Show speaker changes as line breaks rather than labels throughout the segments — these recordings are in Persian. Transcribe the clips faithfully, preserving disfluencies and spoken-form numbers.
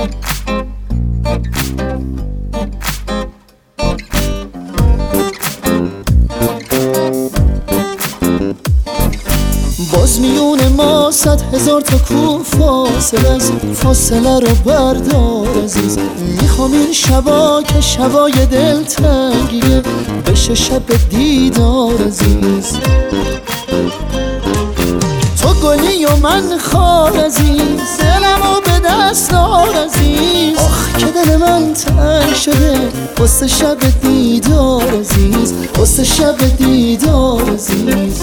باز میون ما صد هزار تا کو فاصله است، فاصله رو بردار عزیز. میخوام این شبا که شبای دلتنگیه بشه شب دیدار عزیز. تو گلی و من خار عزیز، دلمو به دست دار عزیز. آخ که دل من تنگ شده واسه شب دیدار عزیز، واسه شب دیدار عزیز.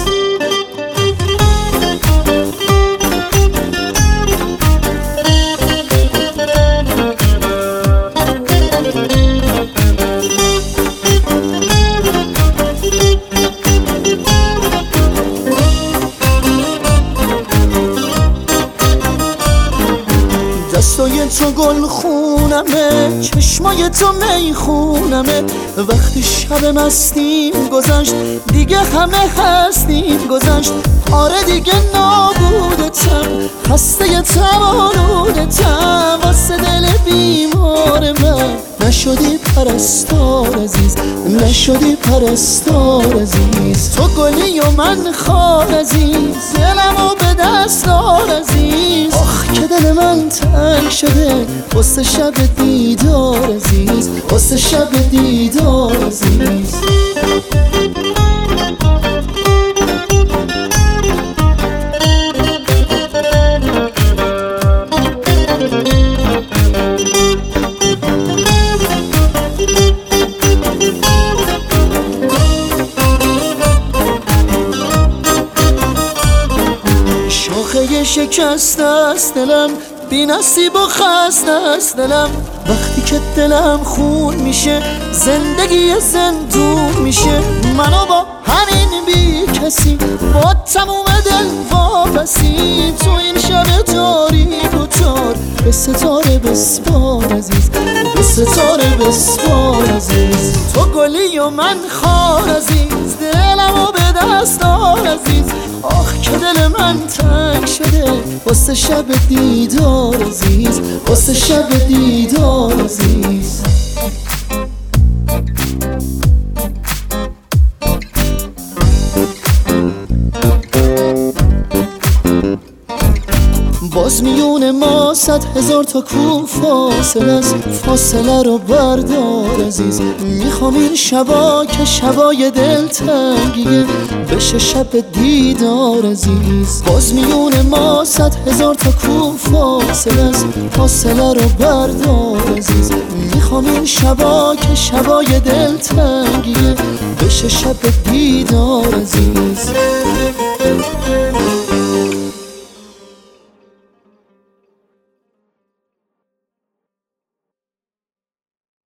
دستای تو گل خونمه، چشمای تو می خونمه. وقتی شب مستیم گذشت دیگه همه هستیم گذشت. آره دیگه نابودتم، خسته تم آلودتم. واسه دل بیمار من نشدی پرستار عزیز، نشدی پرستار عزیز. تو گلی و من خار عزیز، دلمو به دست دار عزیز. آخ که دل من تنگ شده واسه شب دیدار عزیز، واسه شب دیدار عزیز. شاخه شکسته است دلم، بی نصیب و خسته است دلم. وقتی که دلم خون میشه زندگی زندون میشه. منو با همین بی کسی با تموم دل واپسی. تو این شب تاریک و تار به ستاره بسپار عزیز، به ستاره بسپار عزیز. تو گلی و من خار عزیز، دلمو به دست دار عزیز. آخ که دل من تنگ شده واسه شب دیدار عزیز، واسه شب دیدار عزیز. باز میون ما صد هزار تا کو فاصله است، فاصله رو بردار عزیز. میخوام این شبا که شبای دلتنگیه بشه شب دیدار عزیز. باز میون ما صد هزار تا کو فاصله است، فاصله رو بردار عزیز. میخوام این شبا که شبای دلتنگیه بشه شب دیدار عزیز.